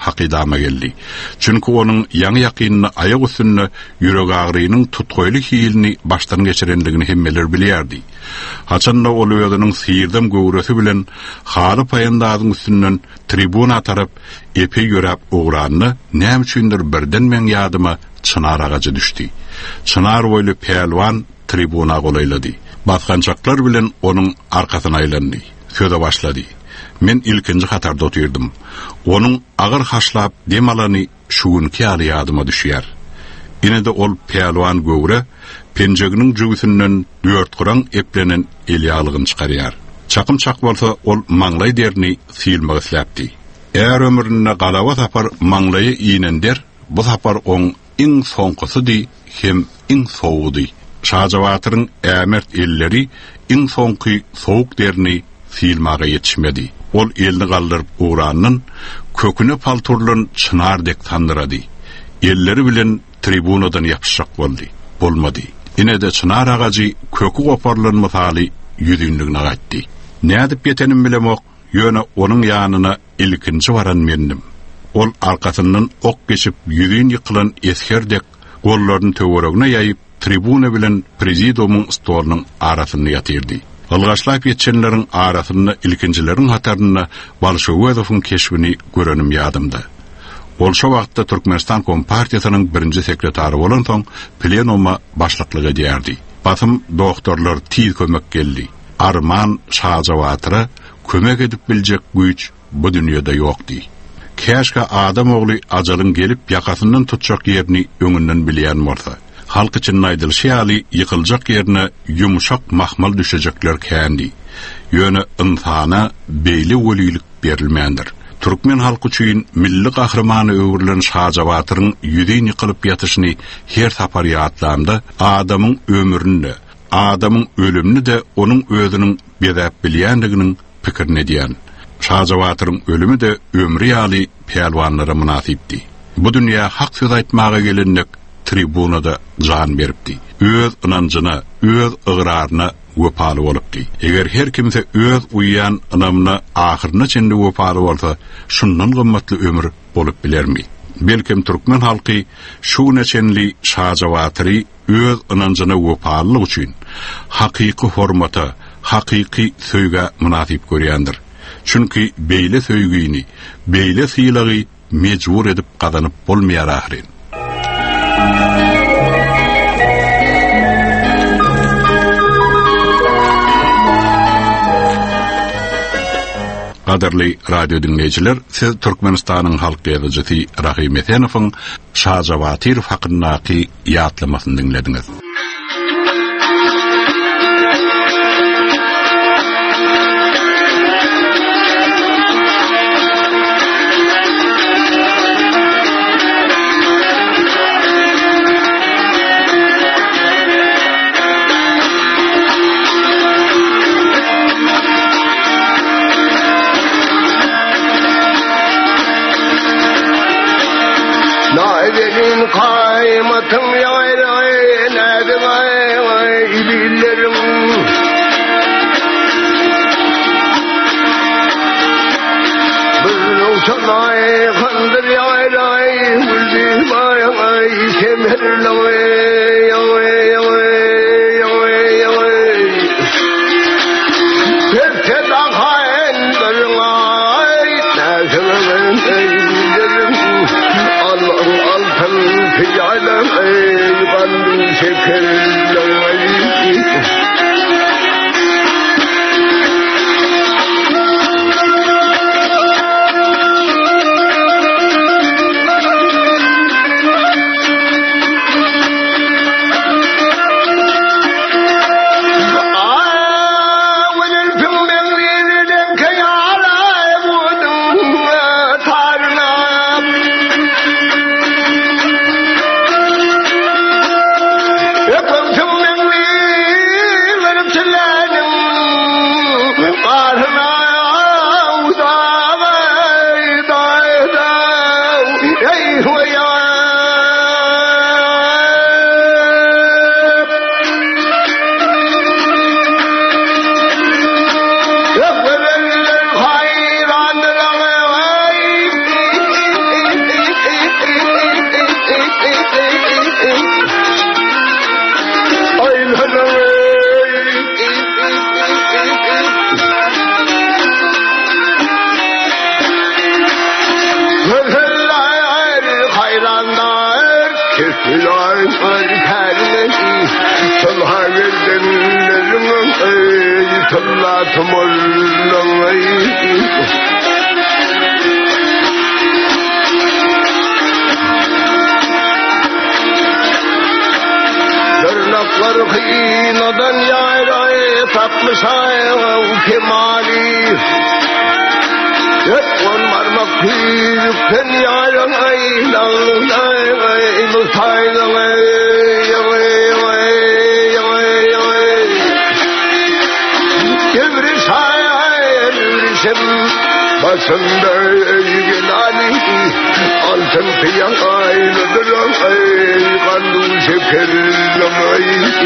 hakydama geldi. Çünkü onun ýaňy ýakynyny aýak üstünde ýürek agrynyň tutgoýly hilini başdan geçirendigini hemmeler bilýärdi. Haçanda ol öýüniň siýirdem göwresi bilen haly paýandazyň üstünden tribuna tarap epey ýörap ugranyny näme üçindir birden men ýadyma çınar agacı düşdi. Çınar boýly pehlwan tribuna golaýlady. Batgançaklar bilen onun arkasyna aýlandy. Söze başlady. Men ilkinji hatarda otyrdım. Onun agyr haşlap dem alany şugunki aly ýadyma düşýär. Ine de ol pehlwan göwre penjeginiň jügüsinden dörtgüraň eplenen elýalygyny çykarýar. Çakymçak bolsa ol maňlay derini silmek isläpdi. Eğer ömrüne galawa tapar maňlaýy iýnender, bu tapar on iň soňkysy hem iň soğudy. Şajawatyryň ämert elleri iň soňky soğuk derini silmaga yetişmedi. Ol elni galdyryp ugranyň köküne palturlan çynardek tandyrady. Elleri bilen tribunadan ýapyşak boldy. Bolmady. Ine de çınar agacı kökü goparlanmasaly ýüzünligini agatdy. Nädip ýetenim bilemok, ýöne onun ýanyna ilkinji baran mendim. Ol arkasından ok geçip ýüzün ýykylan eskerdek gollaryny töweregine ýaýyp tribuna bilen prezidiumyň stolunyň arasyny ýatyrdy. Algaçlap ýetçenleriň arasyny ilkinjileriň hataryna Bolşewizowyň keşbini görenim ýadymda. Ol şo wagtda Türkmenistan Kompartiýasynyň birinji sekretary bolan soň plenuma başlyklyk edýärdi. Basym doktorlar tiz kömek geldi. Arman Şajawatyra kömek edip biljek güýç bu dünýede ýokdy. Käşke adam ogly ajalyň gelip ýakasyndan tutjak ýerini öňünden bilýän bolsa, halk üçin aýdylşýaly ýykyljak ýerine ýumşak mahmal düşejekler kändi. Ýöne insana beýle welilik berilmändir. Türkmen halky üçin milli gahrymany öwürlen Şajawatyryň ýüzüň ýykylyp ýatyşyny her sapar ýatlamda adamyň ömründe, adamyň ölümini de onun özüniň bedäp bilýändiginiň pikirini diýen. Şajawatyryň ölümi de ömri ýaly pehlwanlara münasipdi. Bu dünýä hak söz aýtmaga gelendek tribunada jan beripdi. Öz ynanjyna, öz ygraryna wepaly bolupdy. Eger her kimse öz uýan ynamyna ahyryna çende wepaly bolsa, şundan gymmatly ömür bolup bilermi? Belkim Türkmen halky şu neçenli Şajawatyry öz ynanjyna wepalylyk üçin hakyky hormata, hakyky söýge münasip görýändir. Çünki beýle söýgüni, beýle sylagy mejbur edip gazanyp bolmaýar ahyryn. Qadarly radio dinleyijiler, siz Türkmenistanyň halk ýazgysy Rahim Etenowyň Şajawatyr hakyndaky ýatlamasyny dinlediňiz. Kaymatım yayray nedim ay bilirim Bizim uçanay kandır yayray Gülbim ay semerlay yavay yavay yavay yavay Terse dağayın dırlay Neşemem bilirim Allah'ın altın fiyadım Eyvandım şekerlem Varkhinadan yayrayı takmışayım kemali Yetman marmak büyükten yayrın aylanay Musaylanay Evri sayay evrisem Başında gelali Altın piyan aylıdır Kandu şekerlemay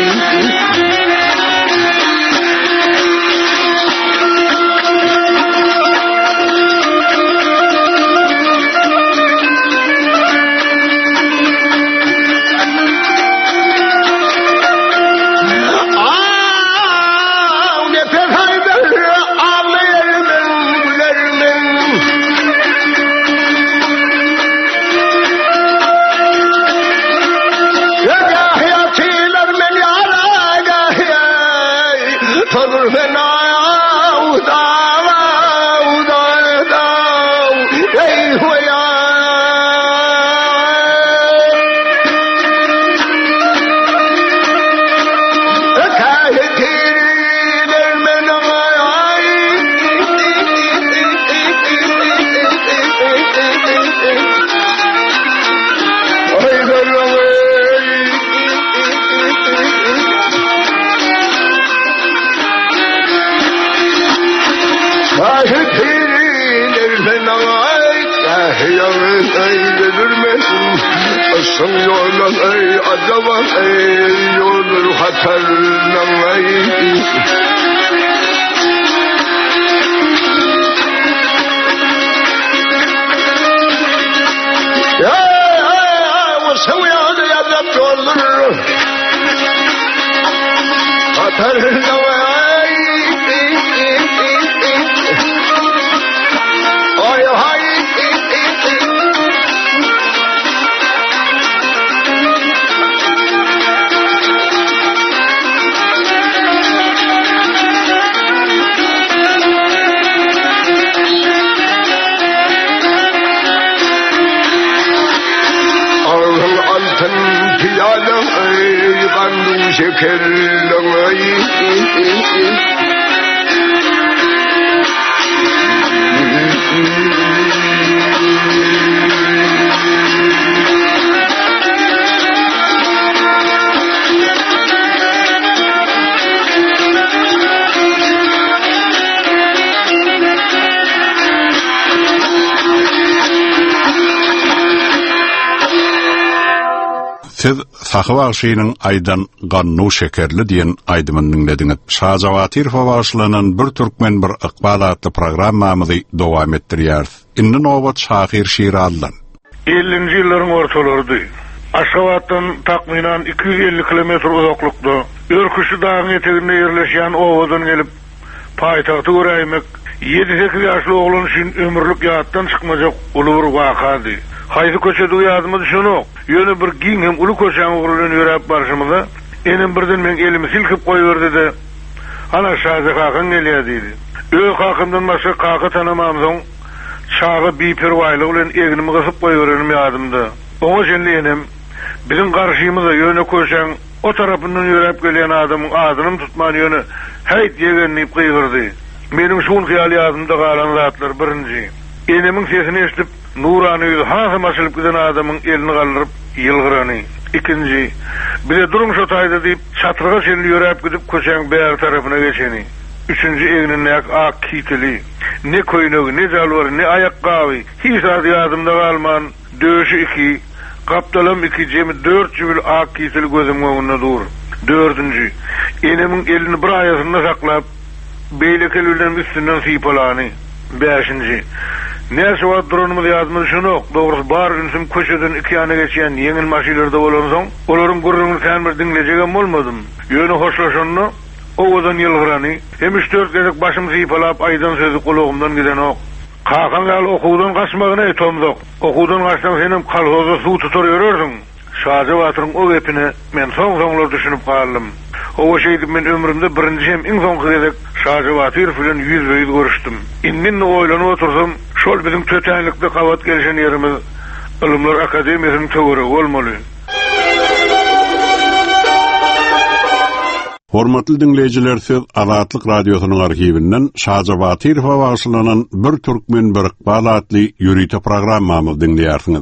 Siz Sahyba şeýiniň aýdan gannu şekerli diýen aýdymyny dinlediňiz. Şahjawatir başlanan bir türkmen bir ykbalatly programmamyzy dowam etdirýär. Indi nowbat Şahir Şirazdan. 50-nji ýyllaryň ortalarynda Aşgabatdan takminan 250 kilometr uzaklykda Örküşi dagyň eteginde ýerleşýän owadan gelip paýtagty göräýmek 7-8 ýaşly oglan üçin ömürlük ýatdan çykmajak uly bir wakady. Haydi köçede ýadymy düşünok. Ýöne bir giň hem uly köçäň oglan ýörep barşymyza enem birden men elimi silkip goýberdi de ana şazy kakyn gelýär diýdi. Öý kakyndan başga kaky tanamamyň çağı biper waýlyk bilen egnimi gysyp goýberenim ýadymda. Oňa şeýle enem bizim garşymyza ýöne köçäň o tarapyndan ýörep gelýän adamyň adyny tutman ýöne heýt ýegenni gyýgyrdy. Menim şuň hyýal ýadymda galan zatlar birinji. Enemiň sesini eşitip nurany hansam açylyp giden adamyň elini galdyryp ýylgyrany. İkinji, bir durum şo taýda diýip çatryga şeýle ýörep gidip köçäň bäri tarapyna geçeni. Üçüncü eginin ak kitili, ne koynogu, ne jalwary, ne ayaqqaby, hiç ady ýadymda galman, döşü 2, kaptalam 2, jemi 4 jübül ak kitili gözüm öňünde dur. Dördüncü, enemiň elini bir aýasynda saklap, beýlekelden üstünden sypalany. Beşinci, näçe wagt duranymy ýazmy şunok, dogrusy bar ünsüm köşeden 2 ýana geçýän ýeňil maşinalerde bolan soň, olaryň gurruny sen bir dinlejegem bolmadym. Ýöne hoşlaşanyny owadan ýylgyrany, hem 3-4 gezek başym sypalap aýdan sözü kulagymdan giden ok. Kakan gal okuwdan gaçmagyna etomdok. Okuwdan gaçsam senem kalhoza suw tutar ýörersiň. Şaja Batyryň o gepini men soň-soňlar düşünüp galdym. O şeýdi men ömrümde birinji hem iň soňky gezek Şaja Batyryw bilen ýüz-ýüz görüşdüm. Indin oýlanyp otursam, şol bizim tötenlikde kawat gelişen ýerimiz Ilymlar Akademiýasynyň töweregi bolmaly. Hormatly dinleýijiler, siz Azatlyk radiosynyň arhiwinden Şaja Batyrowa bagyşlanan bir türkmen bir iqbal adly ýürüýte programmamy dinleýärsiňiz.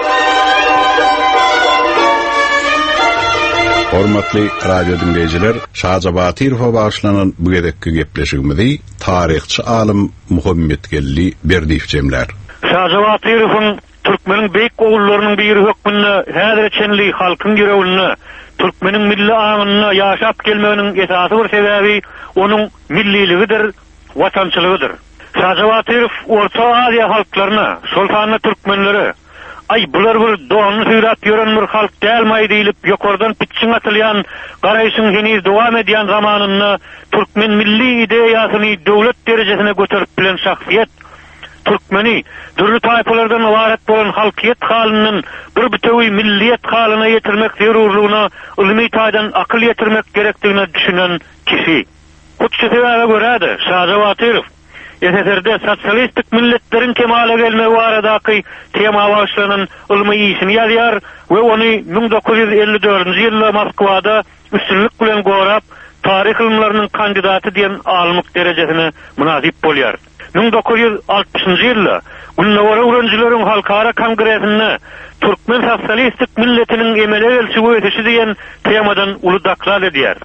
Hormatly radio dinleýijiler, Şaja Batyrowa bagyşlanan bu gedekki gepleşigimizi taryhçy alim Muhammed Gelli berdiýip jemler. Şaja Batyrowyň türkmeniň beýik ogullarynyň biri hökmünde häzir çenli halkyň ýüregine türkmeniň milli aňyna ýaşap gelmeginiň esasy bir sebebi onuň milliligidir, watançylygydyr. Şaja Batyrow Orta Aziýa halklaryna, şoltanyň türkmenleri, ay bular bir doğany süýräp ýören bir halk dälmeýi diýilip ýokardan pitçiň atylýan garaýşyň heniz dowam edýän zamanyny türkmen milli ideýasyny döwlet derejesine göterip bilen şahsiýet Türkmeni dürli taýpalardan ibaret bolan halkyýet halynyň bir bütewi milliýet halyna ýetirmek zerurlygyna ilmi taýdan akyl ýetirmek gerekdigine düşünen kişi. Kutçy sebäbe görä-de Şaja Batyrow SSR'de sosialistik milletleriň kemale gelmegi baradaky tema başlanan ilmi işini ýazýar we ony 1954-nji ýylda Moskwada üstünlük bilen gorap taryh ilmlarynyň kandidaty diýen alymlyk derejesine munasip bolýar. 1960-njy ýylda Günnäwara öwrenjileriň halkara kongresinde Türkmen sosialistik milletiniň emele gelşigi ötüşi diýen temadan uly daklat edýär.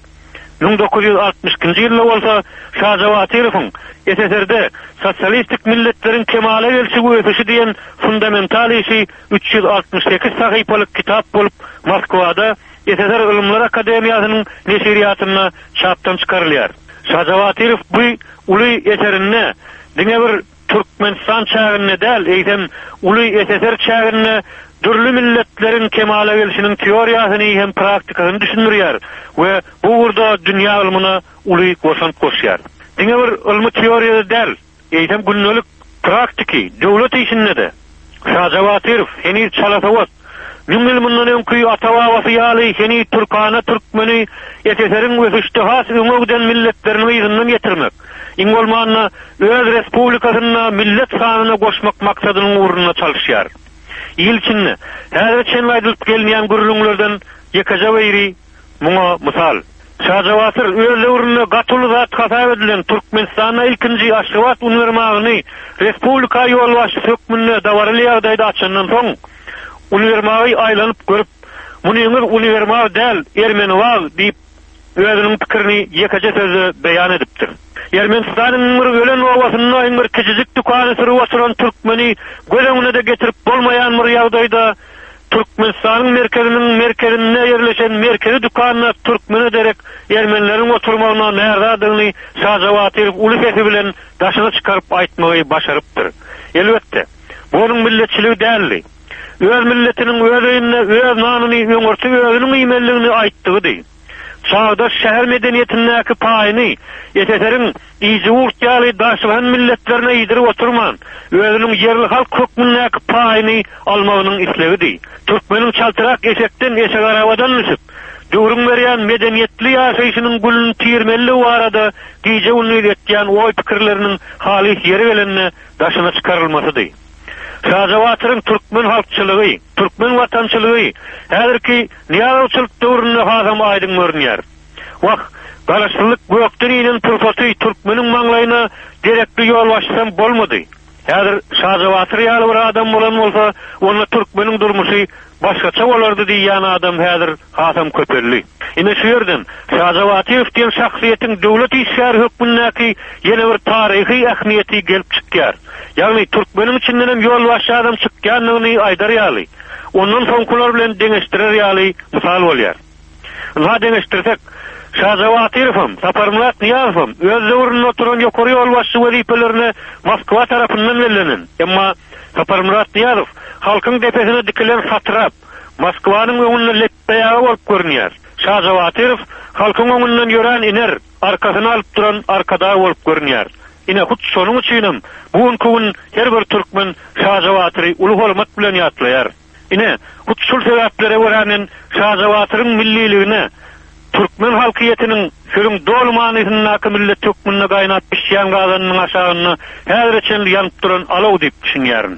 1960-njy ýylda bolsa Şaja Batyrowyň SSR'de sosialistik milletleriň kemale gelşigi ötüşi diýen fundamental işi 368 sahypalyk kitap bolup Moskwada SSR Ilymlar Akademiýasynyň neşriýatyna çapdan çykarylýar. Şaja Batyrow bu uly eserini diňe bir Türkmenistan çägine däl, eýsem uly SSR çägine dürli milletleriň kemale gelişiniň teoriýasyny hem praktikasyny düşündirýär we bu urda dünýä ilmine uly goşan koşýar. Diňe bir ilmi teoriýa däl, eýsem günnelik praktiki, döwlet işinde de. Şaja Batyrow heniz çalasawat Nüngil mundan öňkü ata-babasy ýaly heni Türkana türkmeni SSR'ň ösüşdähas öňden milletlerini ýygynyň ýetirmek. Iň bolmanda öz respublikasyna millet sanyna goşmak maksadynyň uğruna çalışýar. Ýylçynny häzir çenli aýdylyp gelýän gürlüňlerden ýekaja biri muňa mysal. Şaja Batyr öz döwründe gatyly zat hasap edilen Türkmenistana ilkinji Aşgabat uniwersityny respublika ýolbaşçy hökmünde dawarly ýagdaýda açandan soň uniwersityny aýlanyp görüp, munyňyr uniwersityny däl, Ermeniwag diýip özüniň pikirini ýekaja sözde beýan edipdir. Ermenistanyň bir ölen owasyna bir kiçijik dukany süryp oturan türkmeni göleňine de getirip bolmaýan bir ýagdaýda Türkmenistanyň merkezine ýerleşen merkezi dukanyna türkmeni derek Ermenileriň oturmagyna näherdadygyny Şaja Batyrow uly sesi bilen daşyna çykaryp aýtmagy başarypdyr. Elbetde, bunyň milletçiligi däldi. Öz milletiniň öz öýüne, öz nanyny öňürtüp özüniň iýmelligini aýtdygy. Çağdaş şäher medeniýetindäki paýyny SSR'ň iýji urtýaly daşylan milletlerine ýydyryp oturman, özüniň yerli halk hökmündäki paýyny almagynyň islegidi. Türkmeniň çaltyrak eşekden eşek arabadan düşüp, döwrüň berýän medeniýetli ýaşaýyşynyň gülüni tirmelli barada diýje uly etýän oý pikirleriniň haly ýeri gelenine daşyna çykarylmasydy. Şaja Batyryň türkmen halkçylygy, türkmen watançylygy häzirki niýarawçylyk döwründe hasam aýdyň görünýär. Wak galaşylyk gökden inen turfaty türkmeniň maňlaýyna direkli ýol başlasam bolmady. Häzir Şaja Batyr ýaly bir adam bolan bolsa, onda türkmeniň durmuşy başgaça bolardy diýýän adam häzir hasam köpelli. Ine şu ýerden Şaja Batyrow diýen şahsiýetiň döwlet işgär hökmündäki ýene bir taryhy ähmiýeti gelip çykýar. Ýagny türkmeniň içinden hem ýol başy adam çykýanyny aýdarýaly. Ondan soňkular bilen deňeşdirer ýaly mysal bolýar. Ula deňeşdirsek Şaja Batyrow, Saparmurat Niýazow öz döwründe oturan ýokary ýol başy wezipelerini Moskwa tarapyndan berlenen. Emma Saparmurat Niýazow halkyň depesine dikilen satrap, Moskwanyň öňünde leppeýa bolup görünýär. Şaja Batyrow halkyň öňünden ýören iner, arkasyna alyp duran arkada bolup görünýär. Ine hut şonuň üçin bu gün her bir türkmen Şaja Batyry uly hormat bilen ýatlaýar. Ine kutsul sebeplere göre Şazabatyr'ın milliligine Türkmen halkiyetinin şolun dolmanysynyň haky millet tökmünde gaýnap pişýän gazanynyň aşagyny häzir içen ýanyp duran alaw diýip düşünýärin.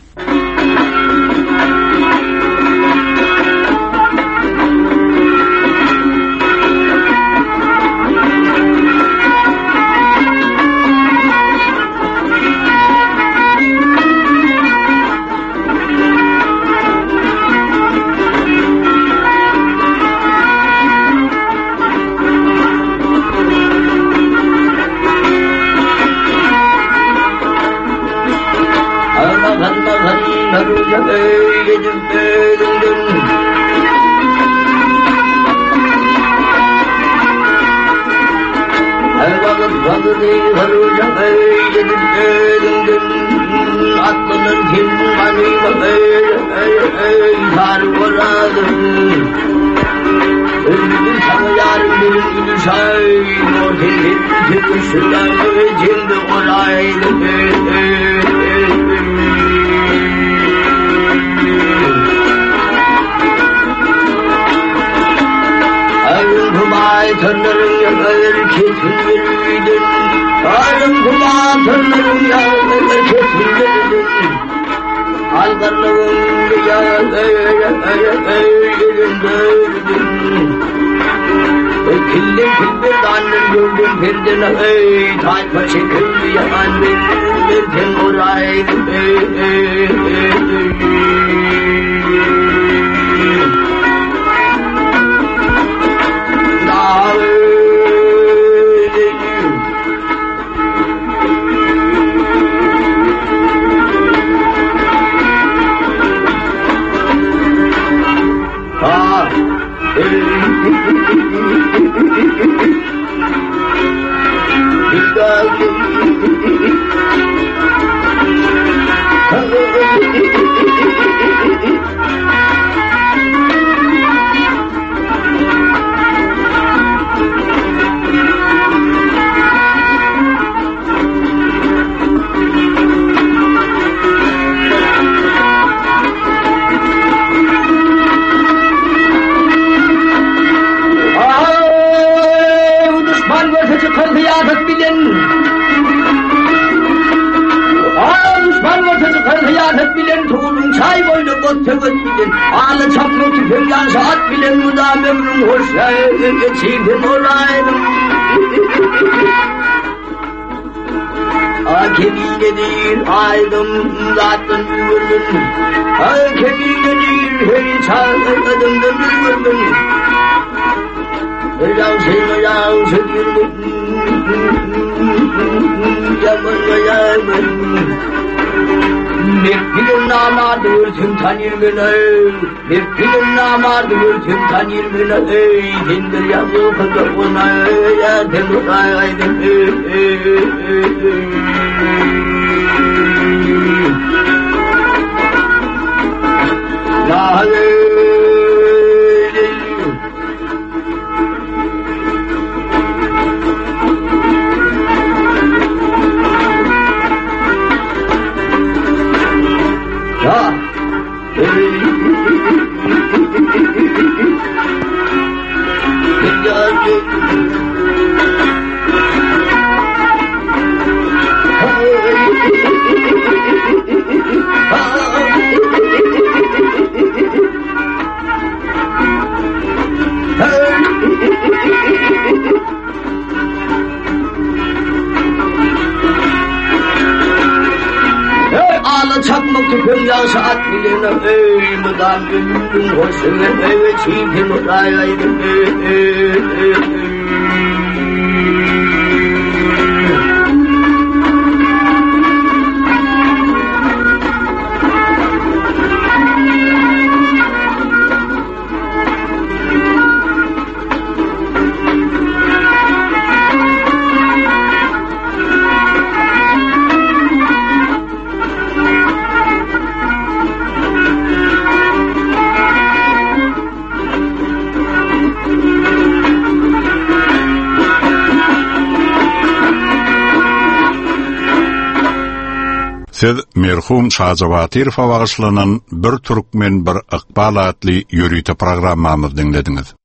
Siz merhum Şaza Batirow'a bagyşlanan bir Türkmen bir Iqbal adly ýörüýte programmamyzy dinlediniz.